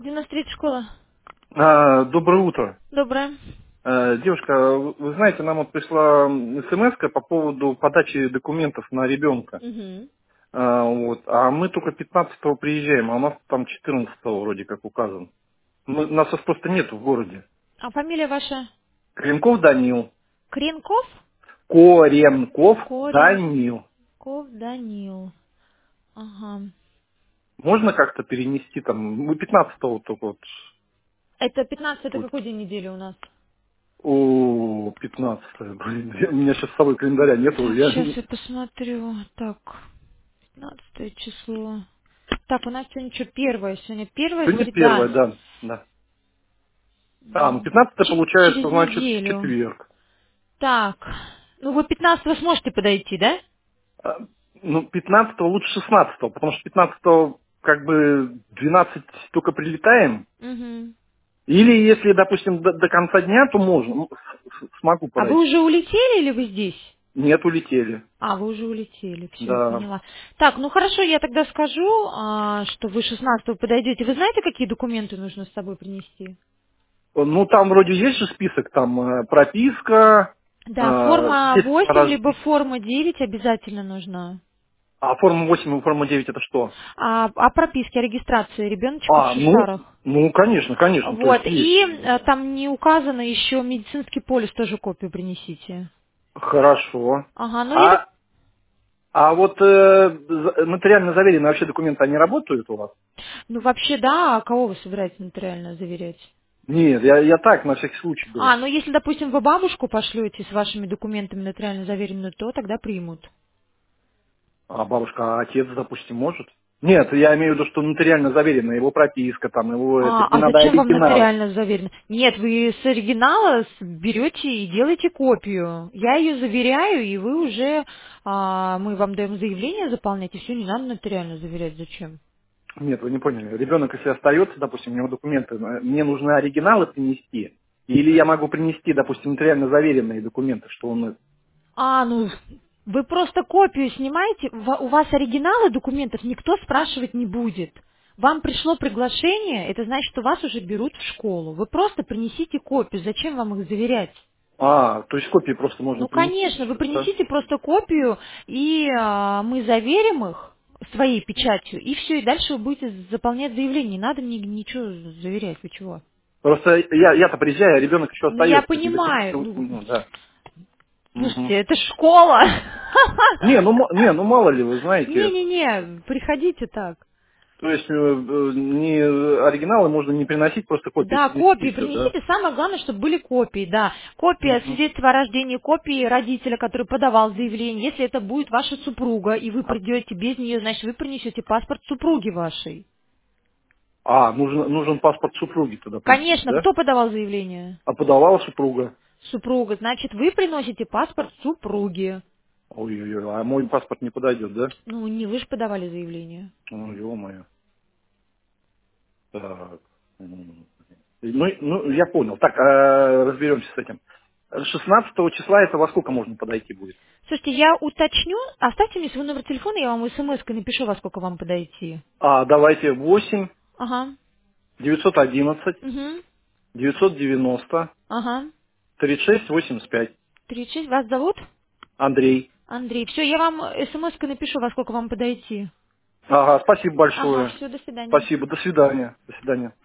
93 школа. Доброе утро. Доброе. Девушка, вы знаете, нам вот пришла смс по поводу подачи документов на ребенка. Угу. А мы только 15-го приезжаем, а у нас там 14-го вроде как указан. Нас просто нет в городе. А фамилия ваша? Коренков Данил. Кренков? Коренков Коренков Данил. Данил. Ага. Можно как-то перенести там, мы 15-го только вот. Это 15, это Тут. какой день недели у нас? О, 15-е, блин, у меня сейчас с собой календаря нету. Так, сейчас я посмотрю. Так, 15 число. Так, у нас сегодня что, первое? Сегодня первая Сегодня среда. первое, да, да. 15 получается, Через значит, неделю. четверг. Так, ну вы 15 сможете подойти, да? А, Ну, 15 лучше 16, потому что 15 как бы 12 только прилетаем. Угу. Или если, допустим, до конца дня, то можно, смогу А вы подойти. уже улетели или вы здесь? Нет, улетели. А, вы уже улетели, все, я Да. поняла. Так, ну хорошо, я тогда скажу, что вы 16 подойдете. Вы знаете, какие документы нужно с собой принести? Ну, там вроде есть же список, там прописка, Да, форма свидетельство о 8 либо рождении. форма 9 обязательно нужна. А форма 8 и форма 9 это что? О прописке, о регистрации ребеночка в Ну, Шишарах. конечно, конечно, то Вот, есть есть. и там не указано еще медицинский полис, тоже копию принесите. Хорошо. Ага, ну или... А вот нотариально заверенные вообще документы, они работают у вас? Ну вообще да, а кого вы собираетесь нотариально заверять? Нет, я так, на всякий случай говорю. Ну если, допустим, вы бабушку пошлете с вашими документами нотариально заверенную, то тогда примут. А бабушка, а отец, допустим, может? Нет, я имею в виду, что нотариально заверенная, его прописка, там, его этот, не А надо зачем вам оригинал. нотариально заверено? Нет, вы с оригинала берете и делаете копию. Я ее заверяю, и вы уже, мы вам даем заявление заполнять, и все, не надо нотариально заверять. Зачем? Нет, вы не поняли. Ребенок, если остается, допустим, у него документы, мне нужны оригиналы принести, или я могу принести, допустим, нотариально заверенные документы, что он... Ну, вы просто копию снимаете, у вас оригиналы документов никто спрашивать не будет. Вам пришло приглашение, это значит, что вас уже берут в школу. Вы просто принесите копию, зачем вам их заверять? То есть копии просто можно Ну, принести, конечно, вы да? принесите просто копию, и мы заверим их своей печатью, и все, и дальше вы будете заполнять заявление. Не надо мне ничего заверять, вы чего? Просто я-то приезжаю, а ребенок еще Ну, я остается. До сих понимаю. пор, ну, да. Слушайте, Мгм. это школа. Ну мало ли, вы знаете. Не-не-не, приходите так. То есть не оригиналы можно не приносить, просто копии Да, принести копии и все, да? принесите. Самое главное, чтобы были копии, да. Копия Мгм. свидетельства о рождении, копии родителя, который подавал заявление. Если это будет ваша супруга, и вы А, придете без нее, значит, вы принесете паспорт супруги вашей. нужен паспорт супруги тогда принести, Конечно, да? кто подавал заявление? А подавала супруга. Супруга. Значит, вы приносите паспорт супруги. Ой-ой-ой, а мой паспорт не подойдет, да? Ну, не вы же подавали заявление. Ну, ё-моё. Так. Ну, я понял. Так, разберемся с этим. 16 числа это во сколько можно подойти будет? Слушайте, я уточню. Оставьте мне свой номер телефона, я вам смс-кой напишу, во сколько вам подойти. Давайте 8 Ага. 911 Угу. 990 Ага. 36 85. 36. Вас зовут? Андрей. Андрей. Все, я вам смс-кой напишу, во сколько вам подойти. Ага, спасибо Ага, большое. все, до свидания. Спасибо. До свидания. До свидания.